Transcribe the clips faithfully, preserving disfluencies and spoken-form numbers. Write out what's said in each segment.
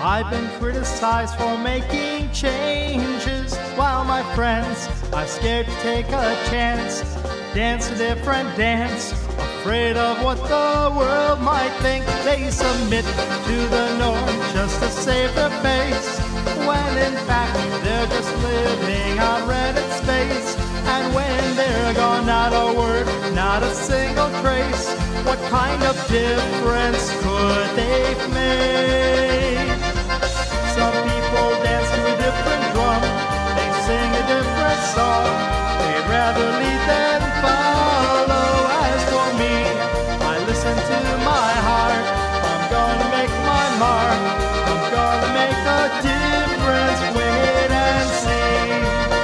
I've been criticized for making changes, while my friends are scared to take a chance. Dance a different dance, afraid of what the world might think. They submit to the norm just to save their face, when in fact they're just living on Reddit space. And when they're gone, not a word, not a single trace. What kind of difference could they make? Some people dance to a different drum, they sing a different song. They'd rather lead than follow. As for me, I listen to my heart. I'm gonna make my mark, I'm gonna make a difference. Wait and see.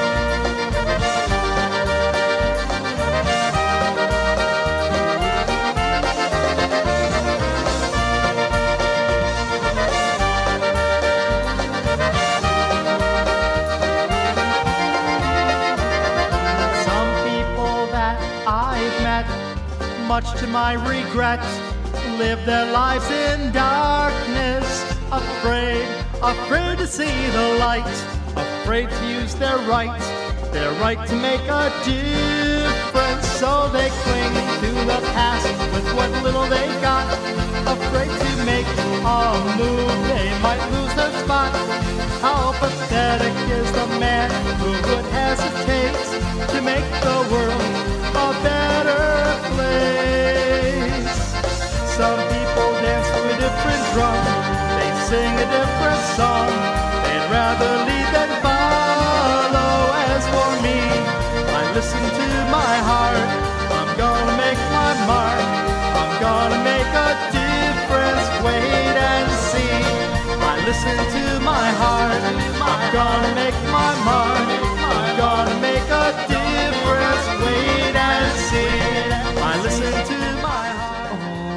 Much to my regret, live their lives in darkness, afraid, afraid to see the light, afraid to use their right, their right to make a difference. So they cling to the past with what little they got, afraid to make a move, they might lose their spot. How pathetic is the man who would hesitate to make the world a better place. Some people dance to a different drum, they sing a different song. They'd rather lead than follow. As for me, I listen to my heart. I'm gonna make my mark, I'm gonna make a difference. Wait and see. I listen to my heart, I'm gonna make my mark, I'm gonna make a difference. Wait and see. I listen to my heart.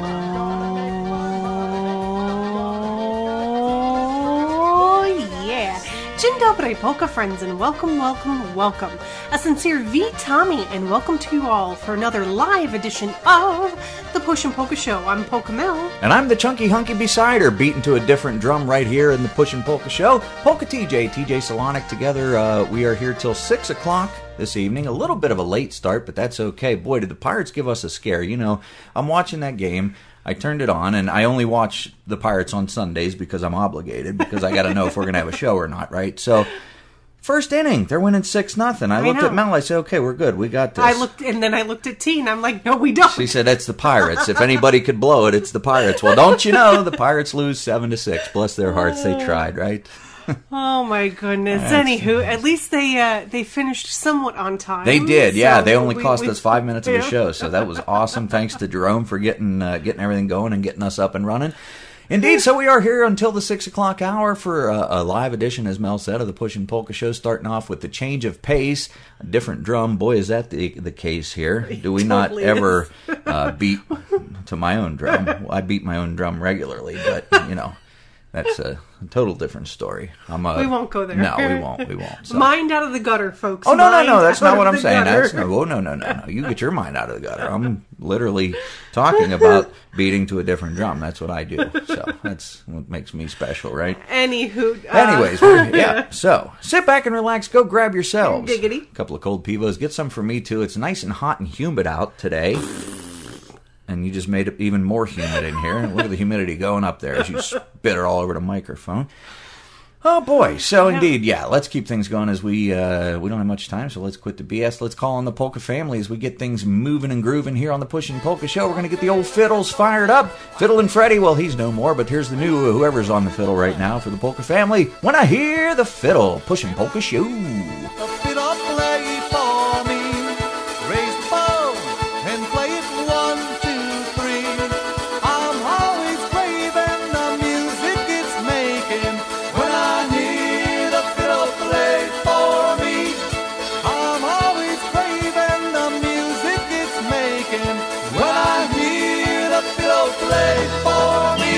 Oh, yeah. Dzień dobry, polka friends, and welcome, welcome, welcome. A sincere Witamy, and welcome to you all for another live edition of the Push and Polka Show. I'm Polka Mel. And I'm the chunky hunky beside her, beating to a different drum right here in the Push and Polka Show. Polka T J, T J Solonic together. Uh, we are here till six o'clock this evening. A little bit of a late start, but that's okay. Boy, did the Pirates give us a scare. You know, I'm watching that game. I turned it on, and I only watch the Pirates on Sundays because I'm obligated, because I got to know if we're going to have a show or not, right? So, first inning, they're winning six nothing. I, I looked know. at Mel, I said, okay, we're good, we got this. I looked, and then I looked at T, and I'm like, no, we don't. She said, it's the Pirates. If anybody could blow it, it's the Pirates. Well, don't you know, the Pirates lose seven to six. Bless their hearts, they tried, right? Oh my goodness! That's, Anywho, at least they uh, they finished somewhat on time. They did, so yeah. They only we, cost we, us five minutes yeah. of the show, so that was awesome. Thanks to Jerome for getting uh, getting everything going and getting us up and running. Indeed, so we are here until the six o'clock hour for a, a live edition, as Mel said, of the Push and Polka Show. Starting off with the change of pace, a different drum. Boy, is that the the case here? Do we totally not ever uh, beat to my own drum? Well, I beat my own drum regularly, but you know. That's a total different story. I'm a, we won't go there. No, we won't. We won't. So. Mind out of the gutter, folks. Oh, no, mind no, no. That's not what I'm saying. Gutter. That's no, oh, no, no, no, no. You get your mind out of the gutter. I'm literally talking about beating to a different drum. That's what I do. So that's what makes me special, right? Anywho. Uh, Anyways, we're, yeah. So sit back and relax. Go grab yourselves Diggity. a couple of cold Pivos. Get some for me, too. It's nice and hot and humid out today. And you just made it even more humid in here. Look at the humidity going up there as you spit it all over the microphone. Oh, boy. So, indeed, yeah, let's keep things going as we uh, we don't have much time, so let's quit the B S. Let's call on the Polka family as we get things moving and grooving here on the Push and Polka Show. We're going to get the old fiddles fired up. Fiddle and Freddie, well, he's no more, but here's the new whoever's on the fiddle right now for the Polka family. When I hear the fiddle, Push and Polka Show. The fiddle play for me. Raise the bow and play it one, two, three. I'm always craving the music it's making. When I hear the fiddle play for me, I'm always craving the music it's making. When I hear the fiddle play for me.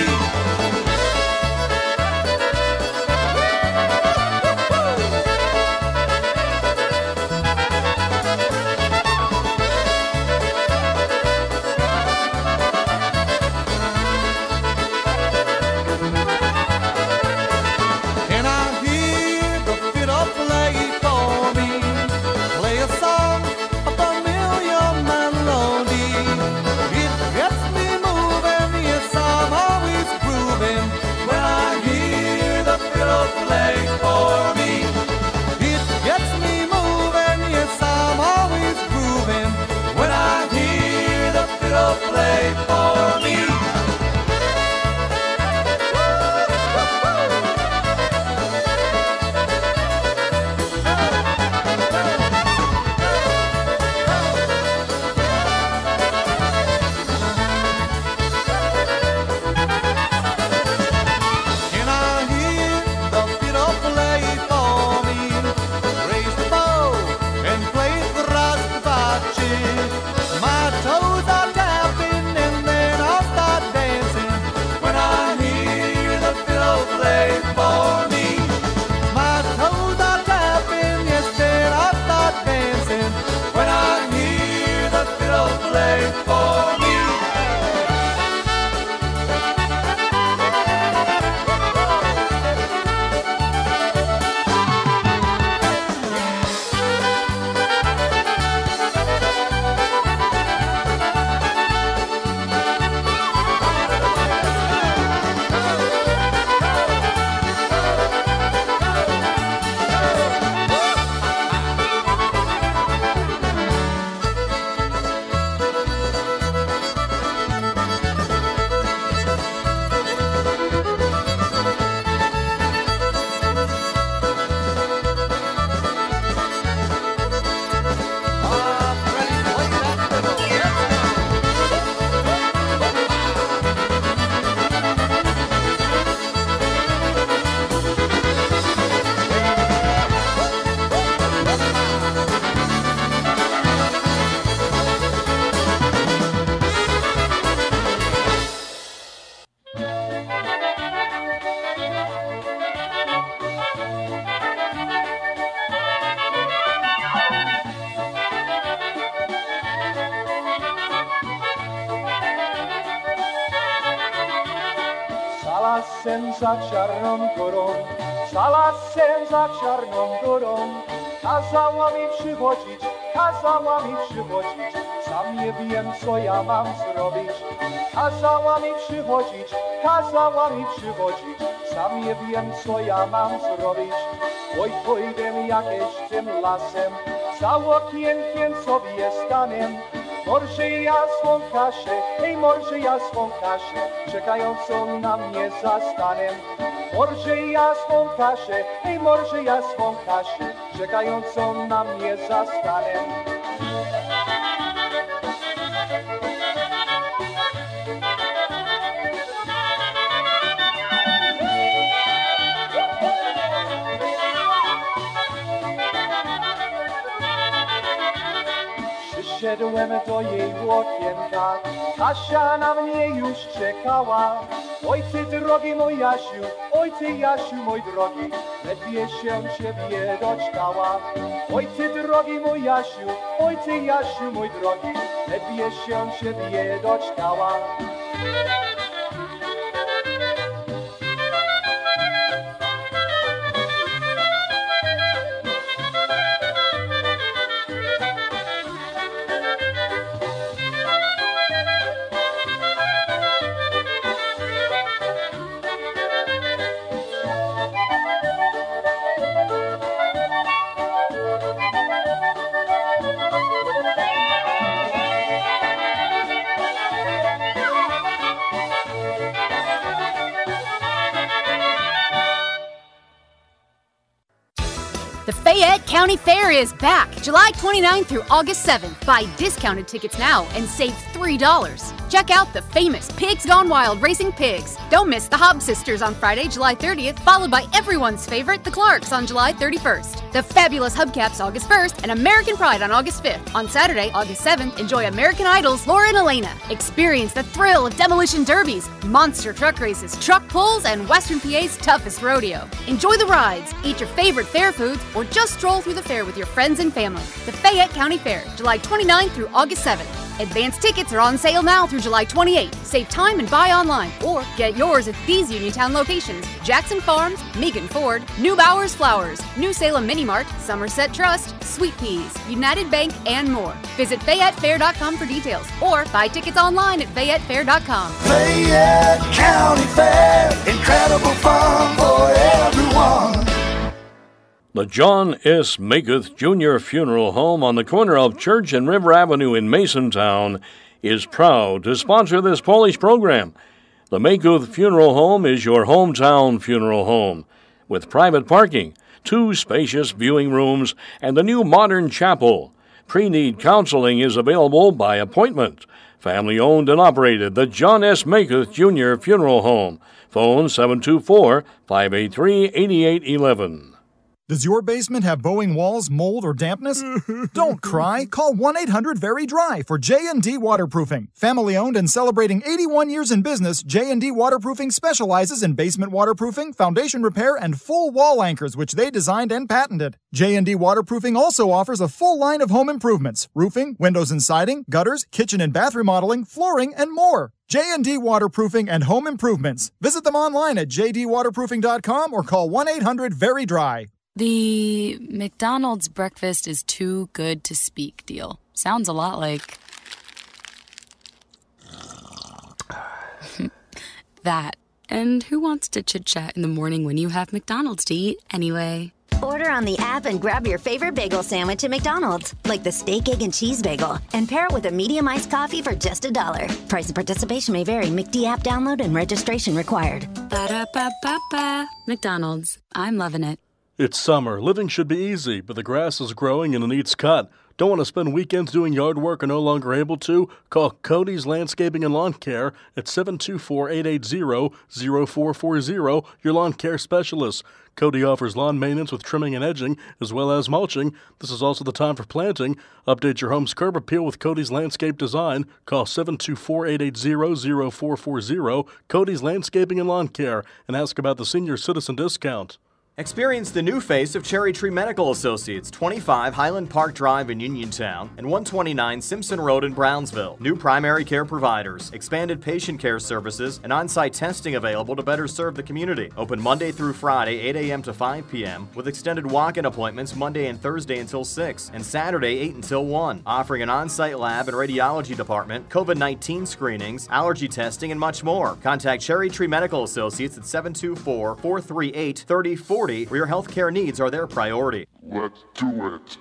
Znalazłem za czarną górą, znalazłem za czarną górą. Kazała mi przychodzić, kazała mi przychodzić, sam nie wiem co ja mam zrobić. Kazała mi przychodzić, kazała mi przychodzić, sam nie wiem co ja mam zrobić. Oj, pójdę jakieś tym lasem, za okienkiem sobie stanę. Może ja swą kaszę, hej, może ja swą kaszę, czekającą na mnie zastanę. Może ja swą kaszę, hej, może ja swą kaszę, czekającą na mnie zastanę. Przyszedłem do jej okienka, Kasia na mnie już czekała. Oj ty drogi mój Jasiu, oj ty Jasiu mój drogi, ledwie się ciebie doczkała. Oj ty drogi mój Jasiu, oj ty Jasiu mój drogi, ledwie się ciebie doczkała. The Fayette County Fair is back, July twenty-ninth through August seventh. Buy discounted tickets now and save three dollars. Check out the famous Pigs Gone Wild Racing Pigs. Don't miss the Hobbs Sisters on Friday, July thirtieth, followed by everyone's favorite, the Clarks, on July thirty-first. The Fabulous Hubcaps August first, and American Pride on August fifth. On Saturday, August seventh, enjoy American Idol's Laura and Elena. Experience the thrill of demolition derbies, monster truck races, truck pulls, and Western P A's toughest rodeo. Enjoy the rides, eat your favorite fair foods, or just stroll through the fair with your friends and family. The Fayette County Fair, July twenty-ninth through August seventh. Advanced tickets are on sale now through July twenty-eighth. Save time and buy online, or get yours at these Uniontown locations: Jackson Farms, Megan Ford, New Bowers Flowers, New Salem Mini Mart, Somerset Trust, Sweet Peas, United Bank, and more. Visit Fayette Fair dot com for details, or buy tickets online at Fayette Fair dot com. Fayette County Fair, incredible fun for everyone. The John S. Makuth Junior Funeral Home on the corner of Church and River Avenue in Masontown is proud to sponsor this Polish program. The Makuth Funeral Home is your hometown funeral home, with private parking, two spacious viewing rooms, and a new modern chapel. Pre-need counseling is available by appointment. Family-owned and operated, the John S. Makuth Junior Funeral Home. Phone seven two four, five eight three, eight eight one one. Does your basement have bowing walls, mold, or dampness? Don't cry. Call one eight hundred very dry for J and D Waterproofing. Family-owned and celebrating eighty-one years in business, J and D Waterproofing specializes in basement waterproofing, foundation repair, and full wall anchors, which they designed and patented. J and D Waterproofing also offers a full line of home improvements: roofing, windows and siding, gutters, kitchen and bath remodeling, flooring, and more. J and D Waterproofing and Home Improvements. Visit them online at j d waterproofing dot com or call one eight hundred very dry. The McDonald's breakfast is too good to speak deal. Sounds a lot like that. And who wants to chit-chat in the morning when you have McDonald's to eat anyway? Order on the app and grab your favorite bagel sandwich at McDonald's, like the steak, egg, and cheese bagel, and pair it with a medium iced coffee for just a dollar. Price and participation may vary. McD app download and registration required. Ba-da-ba-ba-ba. McDonald's. I'm loving it. It's summer. Living should be easy, but the grass is growing and it needs cut. Don't want to spend weekends doing yard work or no longer able to? Call Cody's Landscaping and Lawn Care at seven two four, eight eight zero, zero four four zero, your lawn care specialist. Cody offers lawn maintenance with trimming and edging, as well as mulching. This is also the time for planting. Update your home's curb appeal with Cody's Landscape Design. Call seven two four, eight eight zero, zero four four zero, Cody's Landscaping and Lawn Care, and ask about the senior citizen discount. Experience the new face of Cherry Tree Medical Associates, twenty-five Highland Park Drive in Uniontown and one twenty-nine Simpson Road in Brownsville. New primary care providers, expanded patient care services, and on-site testing available to better serve the community. Open Monday through Friday, eight a.m. to five p.m. with extended walk-in appointments Monday and Thursday until six and Saturday eight until one. Offering an on-site lab and radiology department, COVID nineteen screenings, allergy testing, and much more. Contact Cherry Tree Medical Associates at seven two four, four three eight, three oh four oh where your healthcare needs are their priority. Let's do it.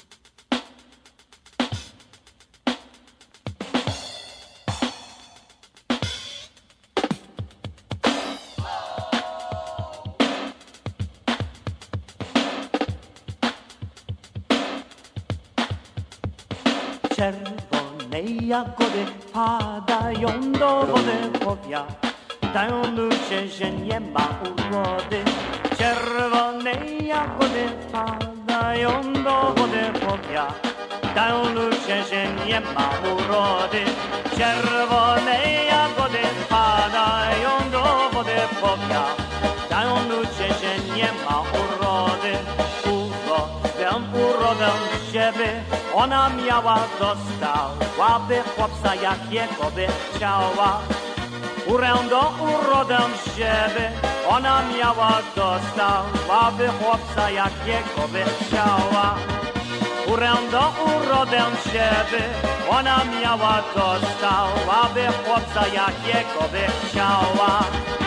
Czerwone jagody padają do wody powiat. Dają ludzie, że nie ma urody. Czerwone jagody padają do wody powiat. Dają ludzie, że nie ma urody. Czerwone jagody padają do wody powiat. Dają ludzie, że nie ma urody. Urodę, urodę, żeby ona miała, dostałaby chłopca, jakiego by chciała. Urodę, urodę, żeby ona miała, dostałaby chłopca, jakiego by chciała. Urodę, urodę, żeby ona miała, dostałaby chłopca, jakiego by chciała.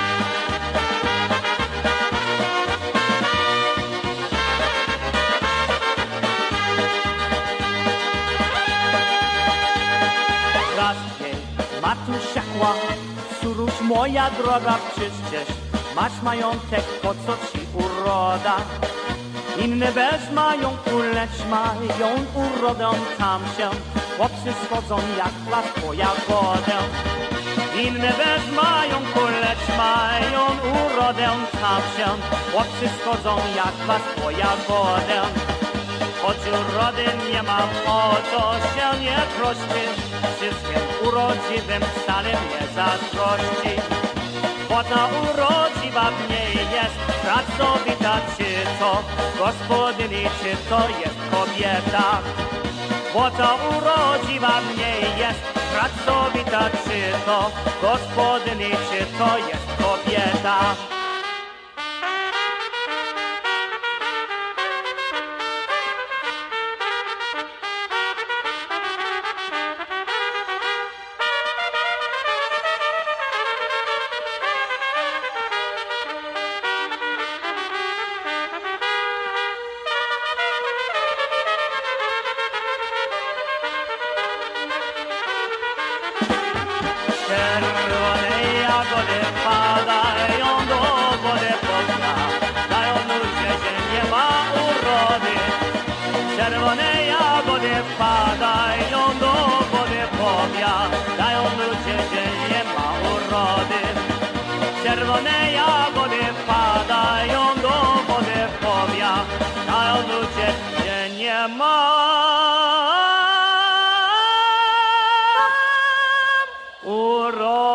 Raz jej matusia kła, córuś moja droga, przecież masz majątek, po co ci uroda? Inne bez mają, ulecz mają urodę tam się, chłopcy schodzą jak las po jagodę. Inne bez mają, ulecz mają urodę tam się, chłopcy schodzą jak las po jagodę. Choć urody nie ma, o to się nie troszczy, wszystkim urodziwym wcale nie zazdrości. Bo ta urodziwa w niej jest pracowita, czy to gospodyni, czy to jest kobieta. Bo ta urodziwa w niej jest pracowita, czy to gospodyni, czy to jest kobieta. Czerwone jagody padają do wody powiat, dają ludzie, że nie ma urody. Czerwone jagody padają do wody powiat, dają ludzie, że nie ma urody.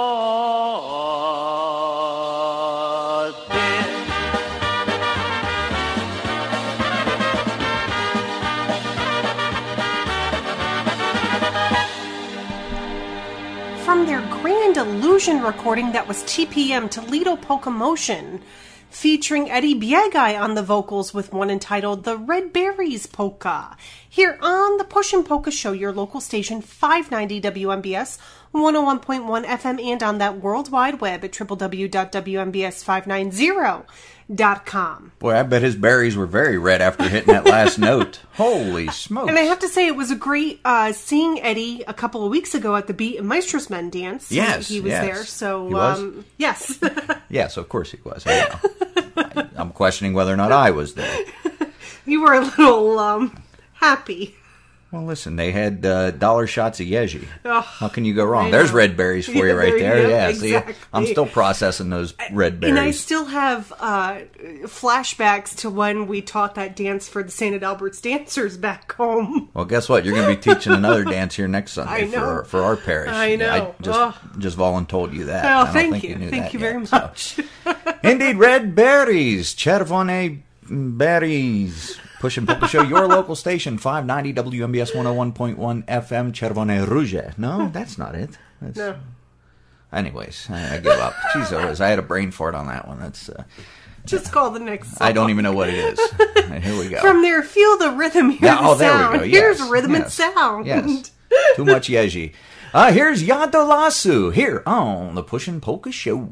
From their Grand Illusion recording that was T P M Toledo Polka Motion, featuring Eddie Biegai on the vocals with one entitled The Red Berries Polka, here on the Pushin' Polka Show, your local station, five ninety W M B S, one oh one point one F M, and on that World Wide Web at w w w dot w m b s five ninety dot com. Boy, I bet his berries were very red after hitting that last note. Holy smokes. And I have to say, it was a great uh, seeing Eddie a couple of weeks ago at the Beat and Maestros Men dance. Yes, he was yes. there. So, He was? Um, yes. Yes, of course he was. I know. I, I'm questioning whether or not I was there. You were a little um, happy. Well, listen, they had uh, dollar shots of Yeji. Oh, How can you go wrong? I There's know. red berries for Yeah, you right there there. you go. Yeah, Exactly. see, I'm still processing those red berries. And I still have uh, flashbacks to when we taught that dance for the Saint Albert's dancers back home. Well, guess what? You're going to be teaching another dance here next Sunday I know. for our, for our parish. I know. I just Oh. just voluntold you that. Oh, I don't thank think you. knew Thank that you yet, very so. much. Indeed, red berries, Czerwone berries. Push and Polka Show, your local station, five ninety W M B S one oh one point one F M, Czerwone Róże. No, that's not it. That's... No. Anyways, I, I give up. Jeez, Louise, I had a brain fart on that one. That's uh, Just call the next song. I don't even know what it is. Here we go. From there, feel the rhythm, hear Yeah, the oh, there we sound. go. Yes, Here's rhythm yes, and sound. Yes. Too much Yeji. Uh, here's Yadolasu here on the Push and Polka Show.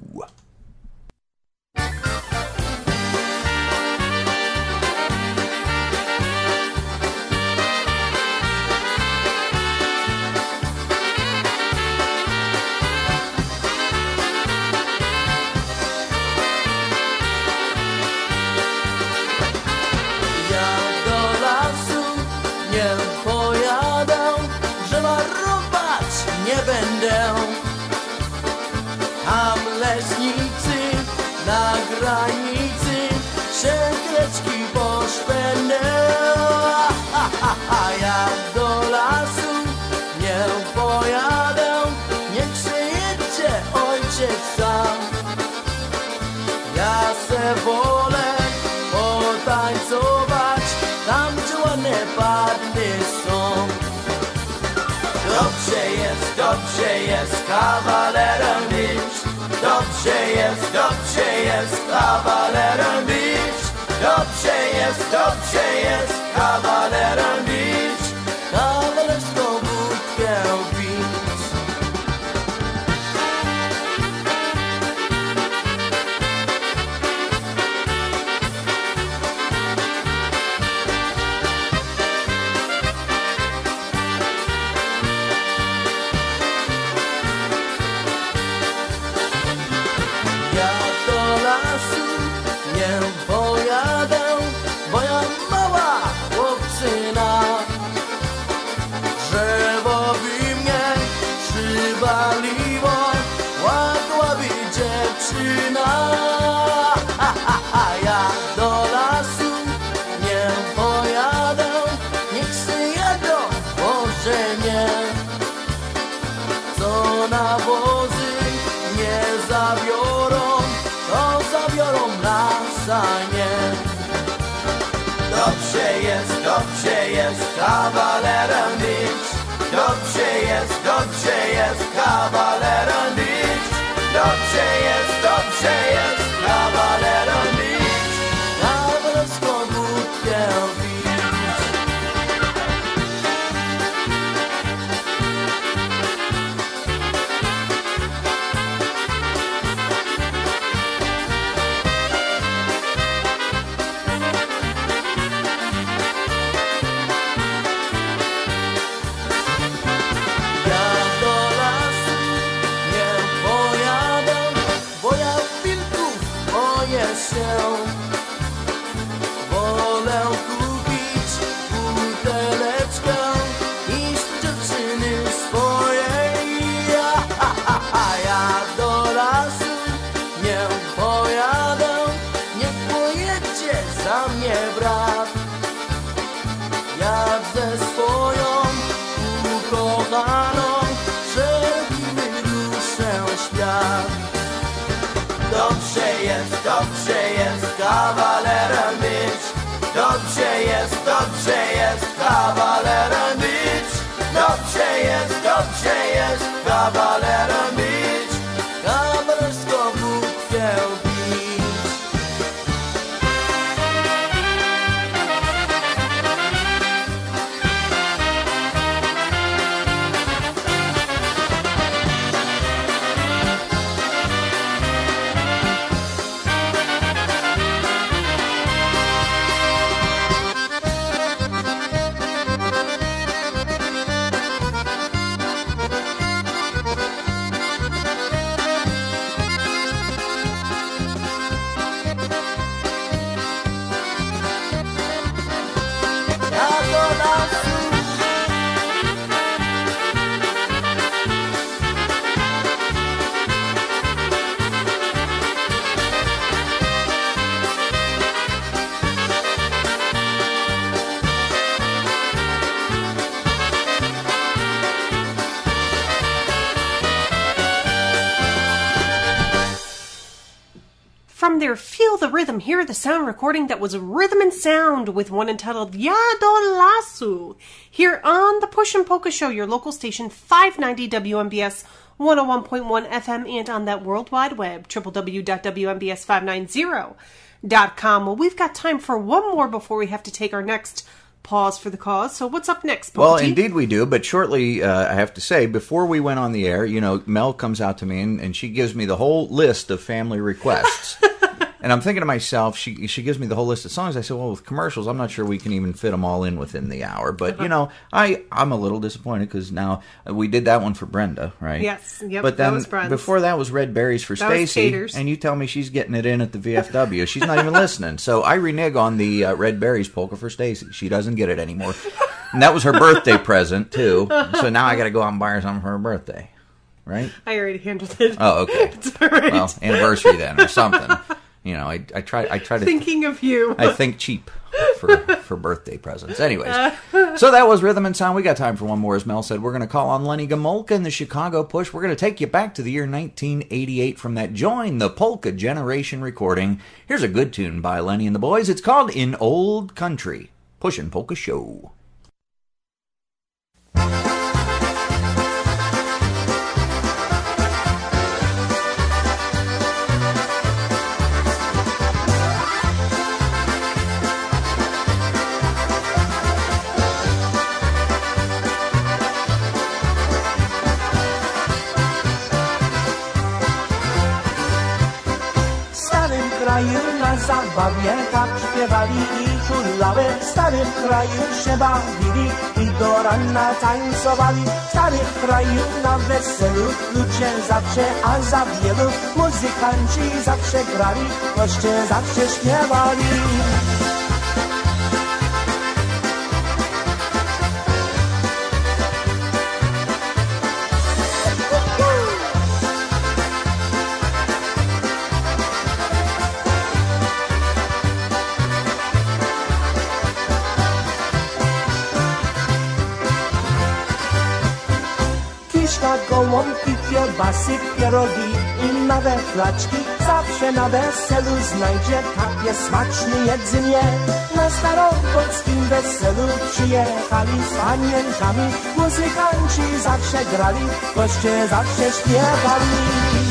granicy szkleczki poszpędzę, a ja do lasu nie pojadę, niech przyjedzie ojciec sam. Ja se wolę potańcować tam, gdzie ładne panny są. Dobrze jest, dobrze jest kawalerem być. Dobrze jest, dobrze jest kawalerem być. Dobrze jest, dobrze jest kawalerem być. Kawalerską wódkę pić. Ja do lasu nie pojadę, moja mała chłopcyna. Drzewo by mnie przywaliło, płakłaby dziewczyna. A, a, a ja do lasu nie pojadę, niech se jadą wożenie. Co na wozy nie zabiorą, to zabiorą na sanie. Dobrze jest, dobrze jest kawalerem być. Dobrze jest, dobrze jest kawalerem być. Dobrze jest, dobrze jest kawalerem być. Kawalerską wódkę pić. Ja do lasu nie pojadę, bo ja wilków boję się. Wolę kupić buteleczkę i z dziewczyny swojej. A, a, a ja do lasu nie pojadę, nie pojedzie za mnie brat. Ja ze swoją ukochaną wszelki wyruszę świat. Dobrze jest, dobrze jest kawalerem być. Dobrze jest, dobrze jest kawalerem być. Dobrze jest, dobrze jest kawalerem być. Kawalerską wódkę pić. From their Feel the Rhythm, Hear the Sound recording that was Rhythm and Sound with one entitled Yado Lasu. Here on the Push and Polka Show, your local station, five ninety W M B S one oh one point one F M, and on that World Wide Web, w w w dot w m b s five ninety dot com. Well, we've got time for one more before we have to take our next pause for the cause. So what's up next, Polka Well, T? indeed we do, but shortly, uh, I have to say, before we went on the air, you know, Mel comes out to me and, and she gives me the whole list of family requests. And I'm thinking to myself, she she gives me the whole list of songs. I said, well, with commercials, I'm not sure we can even fit them all in within the hour. But, you know, I, I'm a little disappointed because now uh, we did that one for Brenda, right? Yes, yep, but then that was Brenda. Before that was Red Berries for That was Stacy. Taters. And you tell me she's getting it in at the V F W. She's not even listening. So I renege on the uh, Red Berries polka for Stacy. She doesn't get it anymore. And that was her birthday present, too. So now I got to go out and buy her something for her birthday, right? I already handled it. Oh, okay. It's all right. Well, anniversary then or something. You know, I, I try I try to Thinking of you. I think cheap for for birthday presents. Anyways, so that was Rhythm and Sound. We got time for one more. As Mel said, we're going to call on Lenny Gomulka and the Chicago Push. We're going to take you back to the year nineteen eighty-eight from that Join the Polka Generation recording. Here's a good tune by Lenny and the Boys. It's called In Old Country. Pushin' Polka Show. Na zabawie tak śpiewali i hulały. W starym kraju się bawili i do rana tańcowali. W starym kraju na weselu ludzie zawsze, a za wielu muzykanci zawsze grali, goście zawsze śpiewali. Gołąbki, kiełbasy, pierogi i nowe flaczki. Zawsze na weselu znajdzie takie smaczne jedzenie. Na staropolskim weselu przyjechali z panienkami. Muzykanci zawsze grali, goście zawsze śpiewali.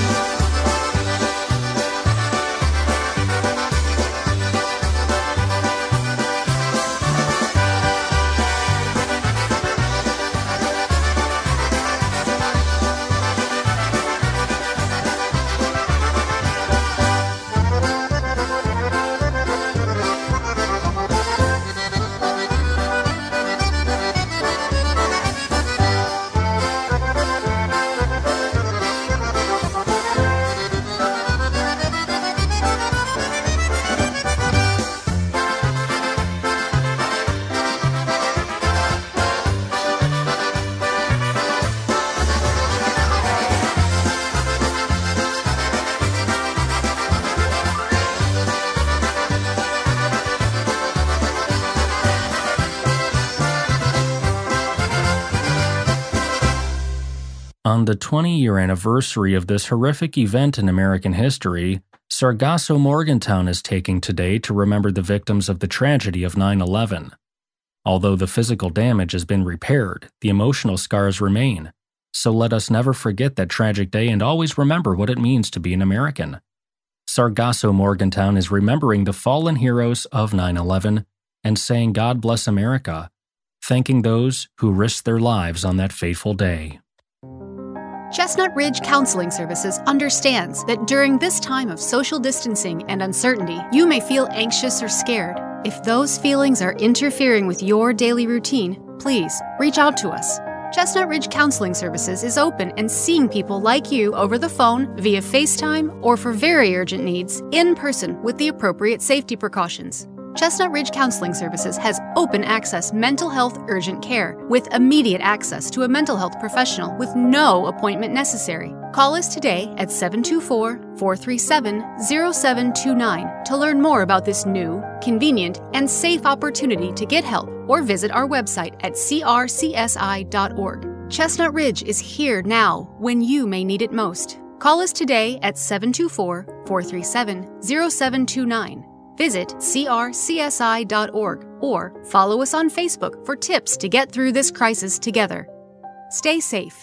On the twenty-year anniversary of this horrific event in American history, Sargasso Morgantown is taking today to remember the victims of the tragedy of nine eleven. Although the physical damage has been repaired, the emotional scars remain. So let us never forget that tragic day and always remember what it means to be an American. Sargasso Morgantown is remembering the fallen heroes of nine eleven and saying God bless America, thanking those who risked their lives on that fateful day. Chestnut Ridge Counseling Services understands that during this time of social distancing and uncertainty, you may feel anxious or scared. If those feelings are interfering with your daily routine, please reach out to us. Chestnut Ridge Counseling Services is open and seeing people like you over the phone, via FaceTime, or for very urgent needs, in person with the appropriate safety precautions. Chestnut Ridge Counseling Services has open access mental health urgent care with immediate access to a mental health professional with no appointment necessary. Call us today at seven two four, four three seven, zero seven two nine to learn more about this new, convenient, and safe opportunity to get help, or visit our website at c r c s i dot org. Chestnut Ridge is here now when you may need it most. Call us today at seven two four, four three seven, zero seven two nine. Visit c r c s i dot org or follow us on Facebook for tips to get through this crisis together. Stay safe.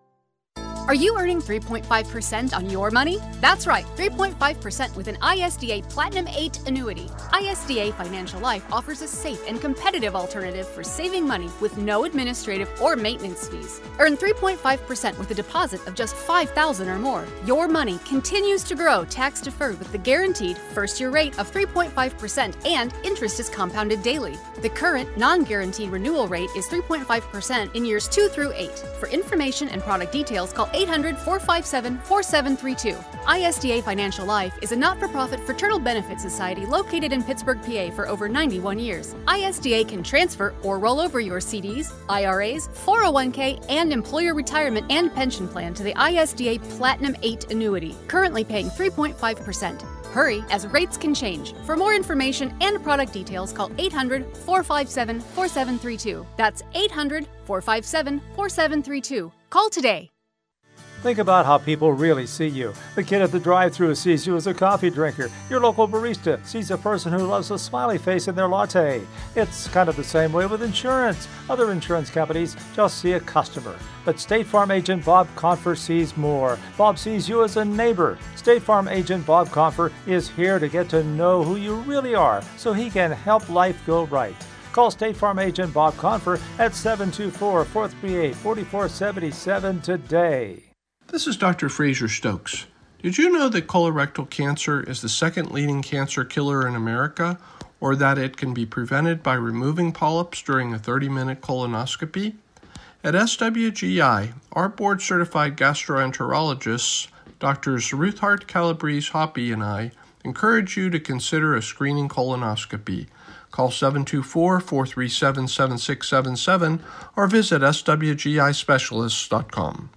Are you earning three point five percent on your money? That's right, three point five percent with an I S D A Platinum eight annuity. I S D A Financial Life offers a safe and competitive alternative for saving money with no administrative or maintenance fees. Earn three point five percent with a deposit of just five thousand dollars or more. Your money continues to grow tax-deferred with the guaranteed first-year rate of three point five percent and interest is compounded daily. The current non-guaranteed renewal rate is three point five percent in years two through eight. For information and product details, call eight hundred, four five seven, four seven three two. I S D A Financial Life is a not-for-profit fraternal benefit society located in Pittsburgh, P A for over ninety-one years. I S D A can transfer or roll over your C Ds, I R As, four oh one k, and employer retirement and pension plan to the I S D A Platinum eight annuity, currently paying three point five percent. Hurry, as rates can change. For more information and product details, call eight hundred, four five seven, four seven three two. That's eight hundred, four five seven, four seven three two. Call today. Think about how people really see you. The kid at the drive-thru sees you as a coffee drinker. Your local barista sees a person who loves a smiley face in their latte. It's kind of the same way with insurance. Other insurance companies just see a customer. But State Farm agent Bob Confer sees more. Bob sees you as a neighbor. State Farm agent Bob Confer is here to get to know who you really are so he can help life go right. Call State Farm agent Bob Confer at seven two four, four three eight, four four seven seven today. This is Doctor Fraser Stokes. Did you know that colorectal cancer is the second leading cancer killer in America, or that it can be prevented by removing polyps during a thirty-minute colonoscopy? At S W G I, our board-certified gastroenterologists, Doctors Ruthart Calabrese Hoppy and I, encourage you to consider a screening colonoscopy. Call seven two four, four three seven, seven six seven seven or visit s w g i specialists dot com.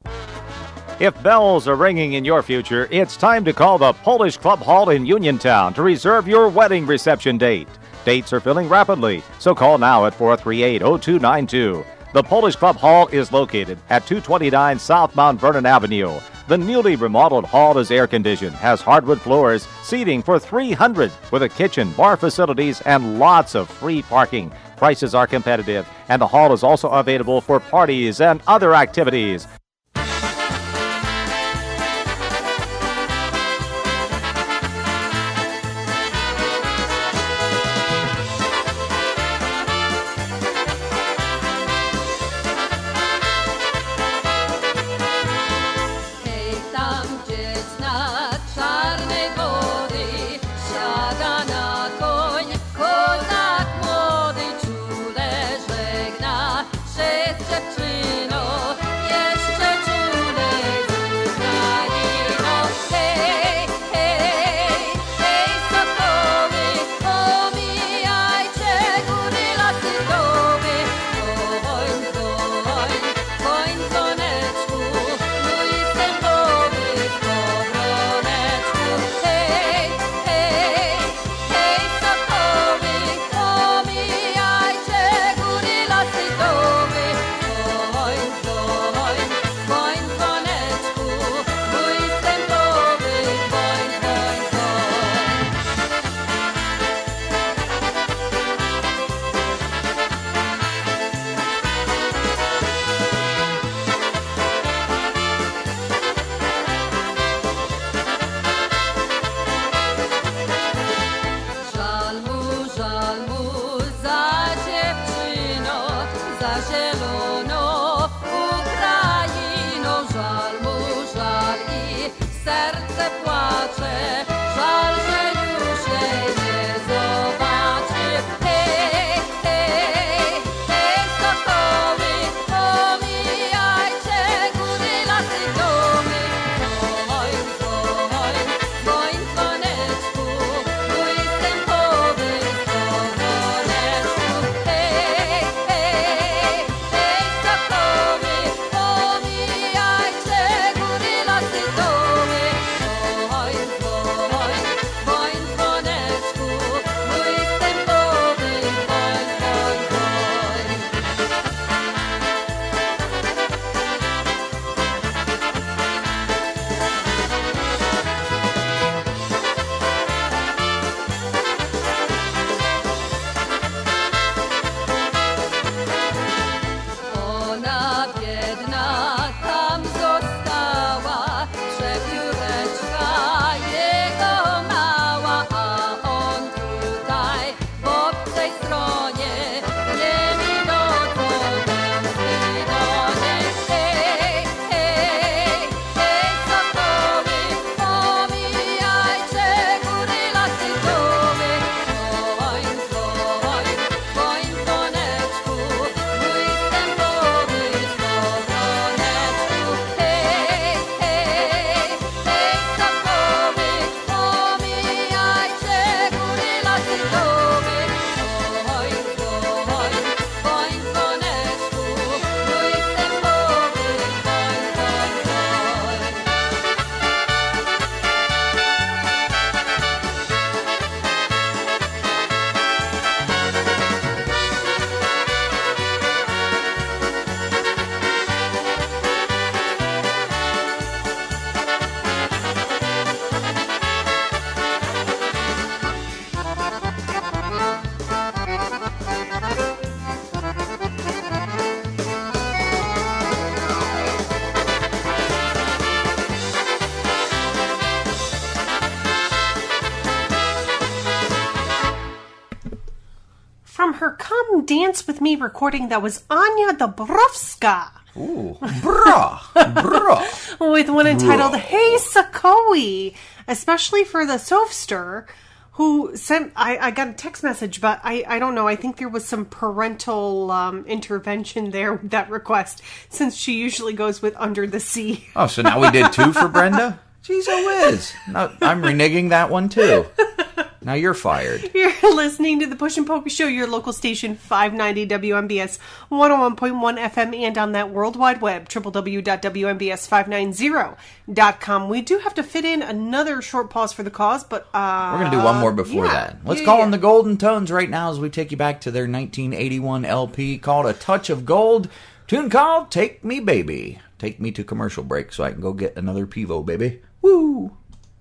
If bells are ringing in your future, it's time to call the Polish Club Hall in Uniontown to reserve your wedding reception date. Dates are filling rapidly, so call now at four three eight, oh two nine two. The Polish Club Hall is located at two twenty-nine South Mount Vernon Avenue. The newly remodeled hall is air-conditioned, has hardwood floors, seating for three hundred, with a kitchen, bar facilities, and lots of free parking. Prices are competitive, and the hall is also available for parties and other activities. Come Dance With Me recording that was Anya Dabrowska. Ooh, bruh, bruh. With one entitled Bruh. Hey Sakoi, especially for the Sofster, who sent, I, I got a text message, but I, I don't know, I think there was some parental um, intervention there with that request, since she usually goes with Under the Sea. Oh, so now we did two for Brenda? Jeez, oh whiz. Now, I'm reneging that one too. Now you're fired. You're listening to the Push and Poke Show, your local station, five ninety W M B S, one oh one point one F M, and on that World Wide Web, w w w dot w m b s five ninety dot com. We do have to fit in another short pause for the cause, but... Uh, We're going to do one more before yeah, that. Let's yeah, call yeah. on the Golden Tones right now as we take you back to their nineteen eighty-one L P called A Touch of Gold. Tune called Take Me Baby. Take me to commercial break so I can go get another Pivo, baby. Woo!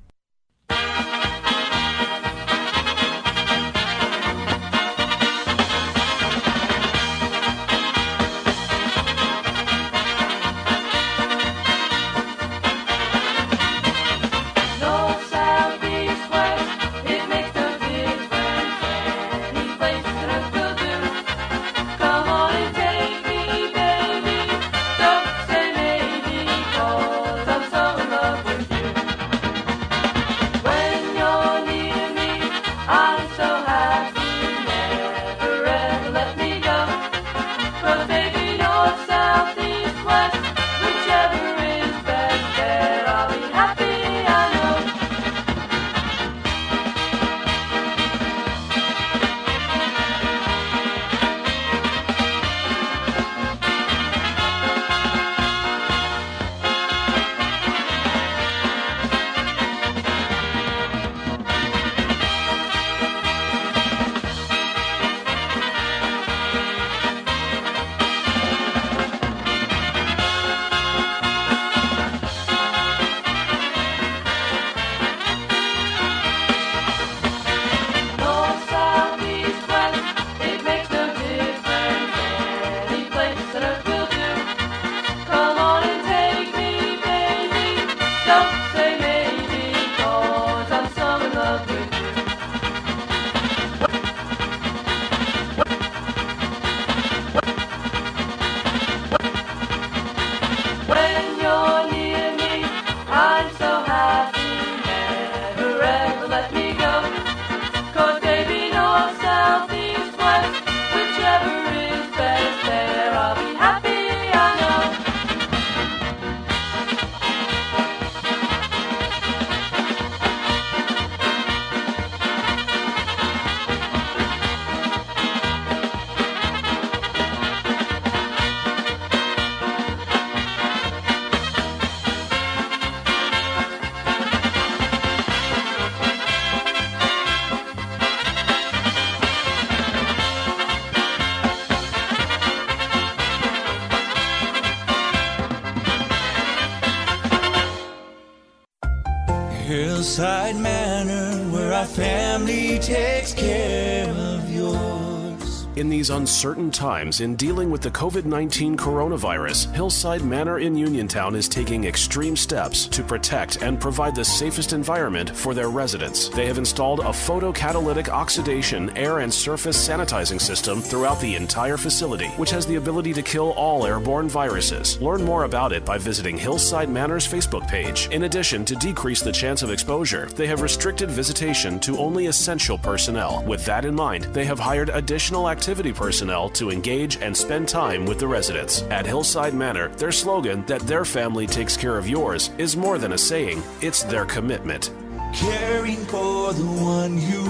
Hillside Manor, where our family takes care of yours. In these uncertain times, in dealing with the COVID nineteen coronavirus, Hillside Manor in Uniontown is taking extreme steps to protect and provide the safest environment for their residents. They have installed a photocatalytic oxidation, air and surface sanitizing system throughout the entire facility, which has the ability to kill all airborne viruses. Learn more about it by visiting Hillside Manor's Facebook page. In addition, to decrease the chance of exposure, they have restricted visitation to only essential personnel. With that in mind, they have hired additional activity personnel to engage and spend time with the residents. At Hillside Manor, their slogan, that their family takes care of yours, is more than a saying, it's their commitment. Caring for the one you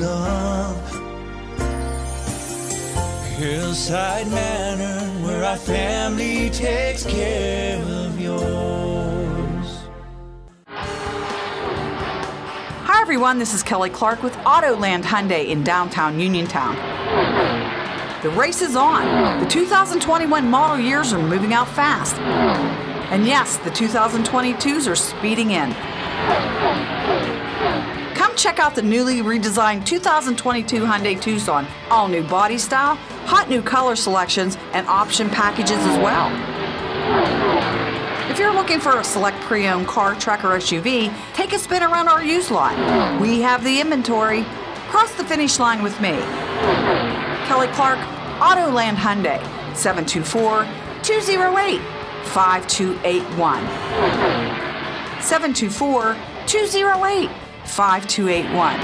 love. Hillside Manor, where our family takes care of yours. Hi everyone, this is Kelly Clark with Autoland Hyundai in downtown Uniontown. The race is on. The two thousand twenty-one model years are moving out fast. And yes, the two thousand twenty-twos are speeding in. Come check out the newly redesigned two thousand twenty-two Hyundai Tucson. All new body style, hot new color selections, and option packages as well. If you're looking for a select pre-owned car, truck, or S U V, take a spin around our used lot. We have the inventory. Cross the finish line with me. Kelly Clark, Autoland Hyundai, seven two four, two oh eight, five two eight one. seven two four, two oh eight, five two eight one.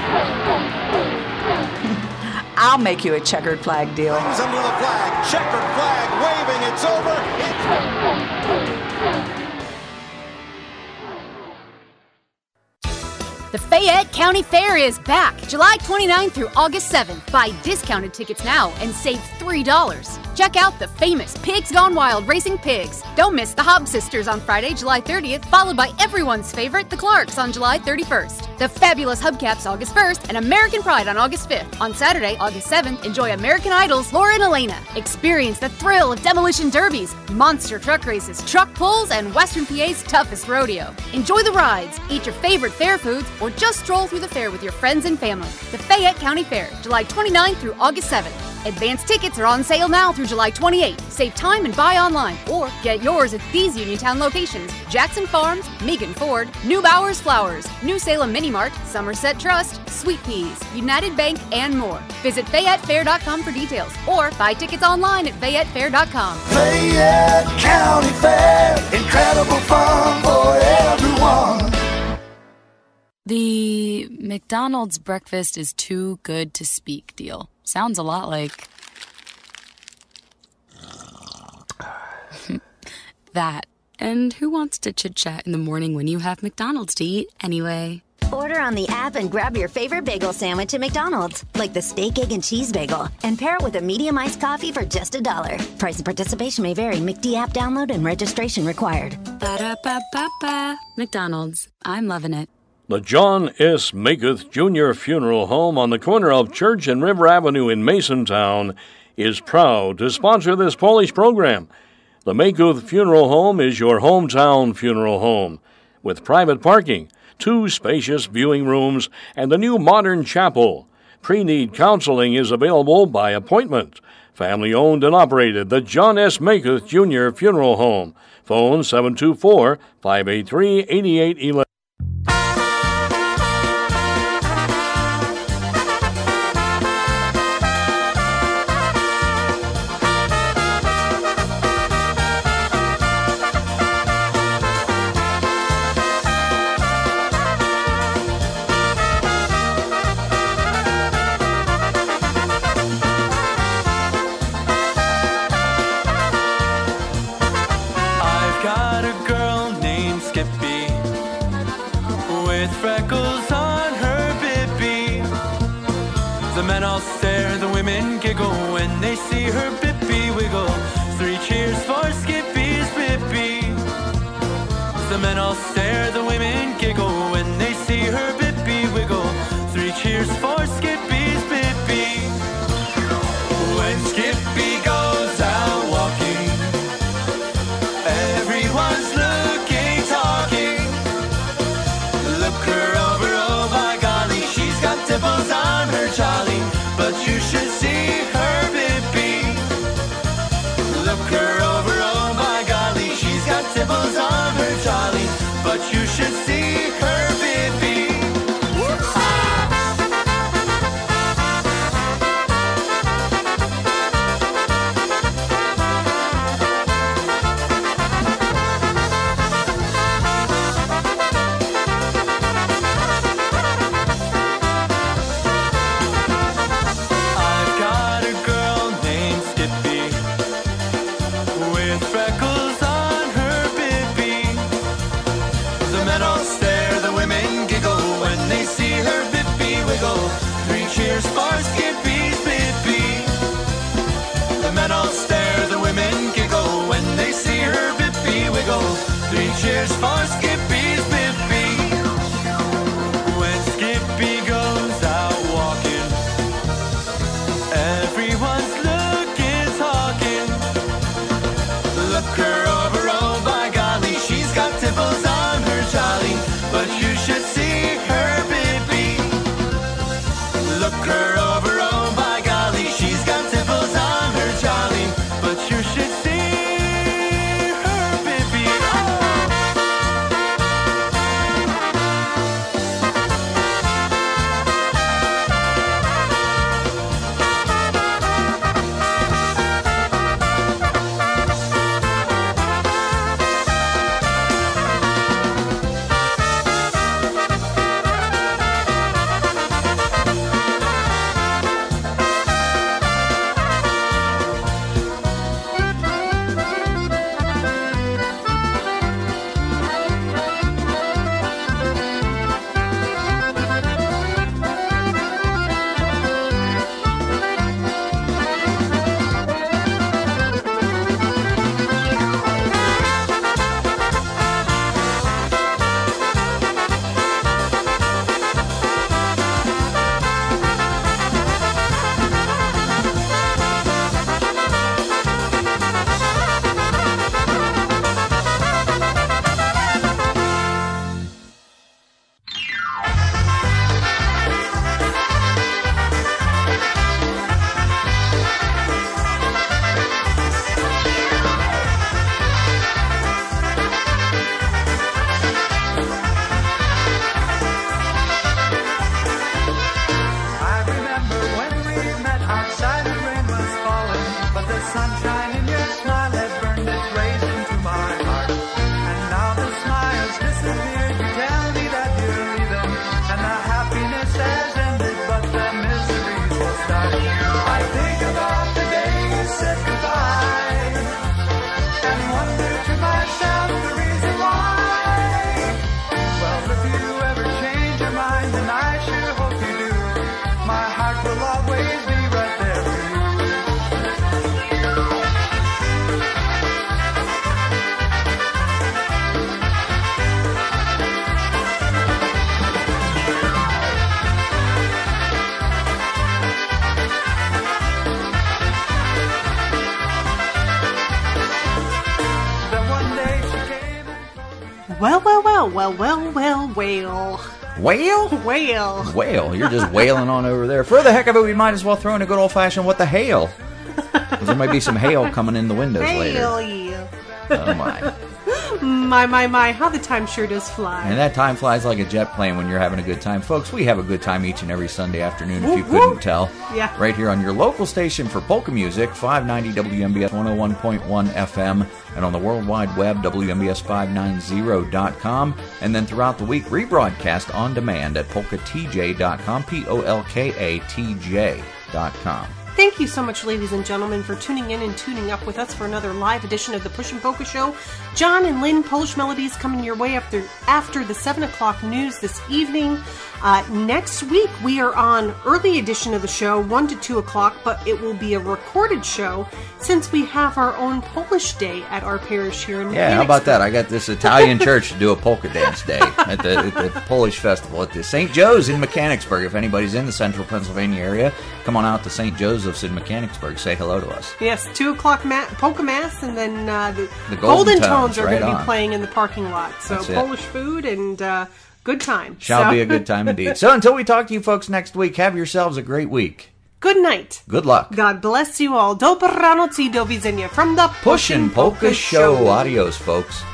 I'll make you a checkered flag deal. Comes under the flag, checkered flag waving, it's over. It's... The Fayette County Fair is back July twenty-ninth through August seventh. Buy discounted tickets now and save three dollars. Check out the famous Pigs Gone Wild Racing Pigs. Don't miss the Hobbs Sisters on Friday, July thirtieth, followed by everyone's favorite, the Clarks, on July thirty-first. The Fabulous Hubcaps August first, and American Pride on August fifth. On Saturday, August seventh, enjoy American Idol's Laura and Elena. Experience the thrill of demolition derbies, monster truck races, truck pulls, and Western P A's toughest rodeo. Enjoy the rides, eat your favorite fair foods, or just stroll through the fair with your friends and family. The Fayette County Fair, July twenty-ninth through August seventh. Advance tickets are on sale now through July twenty-eighth. Save time and buy online, or get yours at these Uniontown locations: Jackson Farms, Megan Ford, New Bowers Flowers, New Salem Mini Mart, Somerset Trust, Sweet Peas, United Bank, and more. Visit Fayette Fair dot com for details, or buy tickets online at Fayette Fair dot com. Fayette County Fair, incredible fun for everyone. The McDonald's breakfast is too good to speak deal. Sounds a lot like that. And who wants to chit-chat in the morning when you have McDonald's to eat anyway? Order on the app and grab your favorite bagel sandwich at McDonald's, like the steak, egg, and cheese bagel, and pair it with a medium iced coffee for just a dollar. Price and participation may vary. McD app download and registration required. Ba-da-ba-ba-ba. McDonald's. I'm loving it. The John S. Maketh Junior Funeral Home on the corner of Church and River Avenue in Masontown is proud to sponsor this Polish program. The Maketh Funeral Home is your hometown funeral home, with private parking, two spacious viewing rooms, and the new modern chapel. Pre-need counseling is available by appointment. Family-owned and operated, the John S. Maketh Junior Funeral Home. Phone seven two four, five eight three, eight eight one one. Well, well, well, well, well, well, well. Whale? Whale. Whale. You're just wailing on over there. For the heck of it, we might as well throw in a good old-fashioned what the hail. There might be some hail coming in the windows later. Hail yeah. Oh, my. My, my, my, how the time sure does fly. And that time flies like a jet plane when you're having a good time. Folks, we have a good time each and every Sunday afternoon, if you Whoop, couldn't whoop. tell. Yeah. Right here on your local station for polka music, five ninety W M B S one oh one point one F M, and on the World Wide Web, W M B S five ninety dot com. And then throughout the week, rebroadcast on demand at polka T J dot com, P O L K A T J dot com. Thank you so much, ladies and gentlemen, for tuning in and tuning up with us for another live edition of the Push and Polka Show. John and Lynn, Polish Melodies coming your way after after the seven o'clock news this evening. Uh, next week, we are on early edition of the show, one to two o'clock, but it will be a recorded show since we have our own Polish day at our parish here in Yeah, how about that? I got this Italian church to do a polka dance day at the, at the Polish festival at the Saint Joe's in Mechanicsburg. If anybody's in the central Pennsylvania area, come on out to Saint Joseph's in Mechanicsburg. Say hello to us. Yes, two o'clock ma- polka mass, and then uh, the, The Golden Golden Tones Tones, are right going to be on. playing in the parking lot. So That's it. Polish food and uh, good time. Shall So- be a good time indeed. So until we talk to you folks next week, have yourselves a great week. Good night. Good luck. God bless you all. Dobranoc i do widzenia from the Push and Polka Show. Adios, folks.